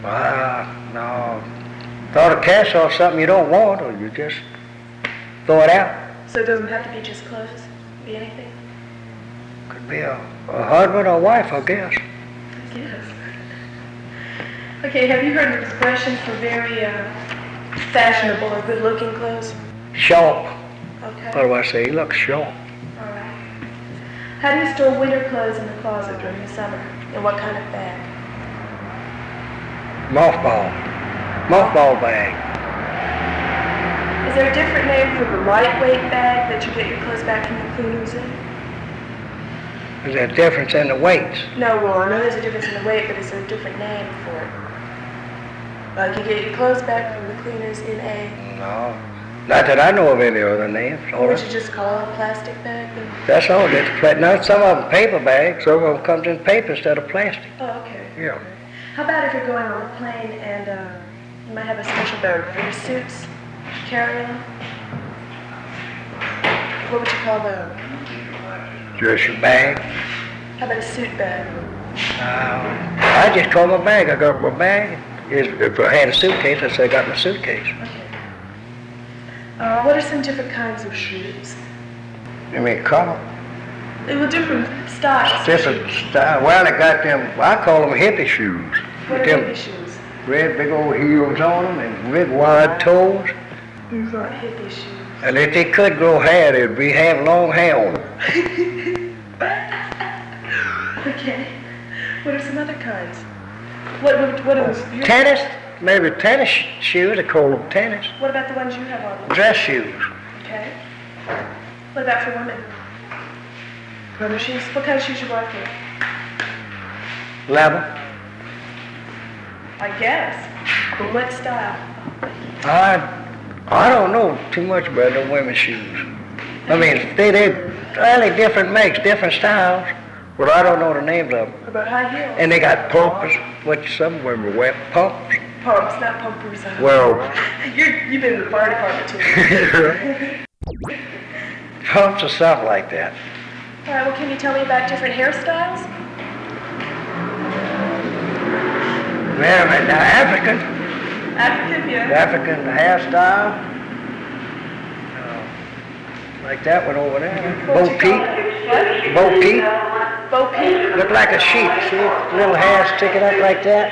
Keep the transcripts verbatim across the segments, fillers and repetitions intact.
Uh, no. Throw the cast off something you don't want, or you just throw it out. So it doesn't have to be just clothes? Could be anything? Could be a, a husband or wife, I guess. I guess. Okay, have you heard of expressions for very uh, fashionable or good-looking clothes? Short. Okay. What do I say? He looks short. All right. How do you store winter clothes in the closet during the summer? In what kind of bag? Mothball. Mothball bag. Is there a different name for the lightweight bag that you get your clothes back from the cleaners in? Is there a difference in the weights? No, well, I know there's a difference in the weight, but is there a different name for it? Like you get your clothes back from the cleaners in a... No. Not that I know of any other names. What would you just call it, a plastic bag? Then? That's all. That's pla- now, some of them paper bags. Some of them comes in paper instead of plastic. Oh, okay. Yeah. How about if you're going on a plane and uh, you might have a special bag for your suits, carry-on? What would you call those? Just your bag. How about a suit bag? Uh, I just call my bag. I got my bag. If I had a suitcase, I'd say I got my suitcase. Okay. Uh, what are some different kinds of shoes? You mean color? They were different styles. Different style. Well, they got them, I call them hippie shoes. What are them hippie shoes? Red big old heels on them and big wide toes. These are hippie shoes. And if they could grow hair, they'd be have long hair on them. Okay. What are some other kinds? What, what, what are those? Tennis? Maybe tennis shoes. They call them tennis. What about the ones you have on? Dress shoes. Okay. What about for women? Rubber shoes? What kind of shoes you buy for? Leather. I guess. But what style? I, I don't know too much about the women's shoes. I mean, they, they really different makes, different styles. But I don't know the names of them. What about high heels? And they got pumpers, which some women wear pumps. Pumps, not pumpers. Well, You're, you've been in the fire department too. pumps or something like that. All right, well, can you tell me about different hairstyles? Well, the African, African, yeah. African hairstyle. Uh, like that one over there. Bo Peep. Bo Peep. Bo Peep? Look like a sheep, see? Little hair sticking up like that.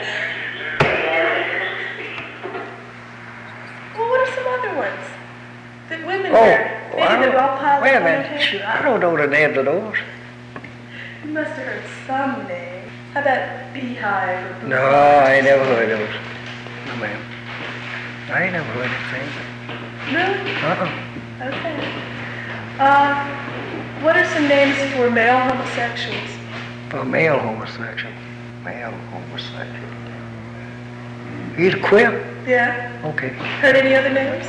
Well, what are some other ones that women Oh, wear? Maybe well, they're all piled wait a up on their minute. head? I don't know the names of those. You must have heard some name. How about beehive or No, I ain't never heard of those. No, ma'am. I ain't never heard anything. Really? Uh-uh. Okay. Uh, what are some names for male homosexuals? A male homosexual. Male homosexual. He's queer? Yeah. Okay. Heard any other names?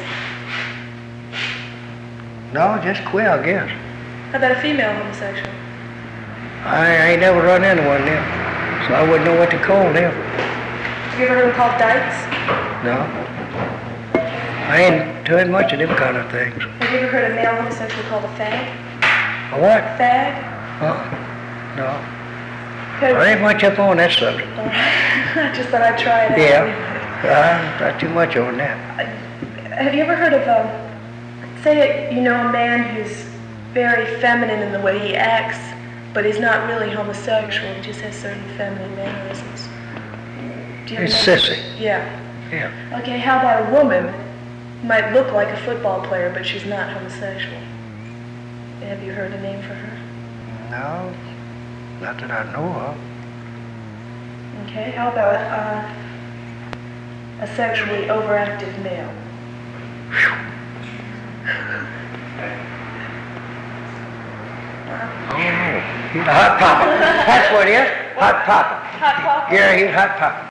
No, just queer, I guess. How about a female homosexual? I, I ain't never run into one there, so I wouldn't know what to call them. Have you ever heard them called dykes? No. I ain't doing much of them kind of things. Have you ever heard a male homosexual called a fag? A what? Fag? Uh-uh. No. Okay. I ain't much up on that subject. I just thought I'd try it out. Yeah. Uh, not too much on that. Have you ever heard of, um, say you know a man who's very feminine in the way he acts, but he's not really homosexual, he just has certain feminine mannerisms? Do you He's know? sissy. Yeah. Yeah. Okay, how about a woman who might look like a football player, but she's not homosexual? Have you heard a name for her? No. Not that I know of. Okay, how about uh, a sexually overactive male? Oh, he's a hot papa. That's what he is. Hot papa. Hot pop? Yeah, he's hot papa.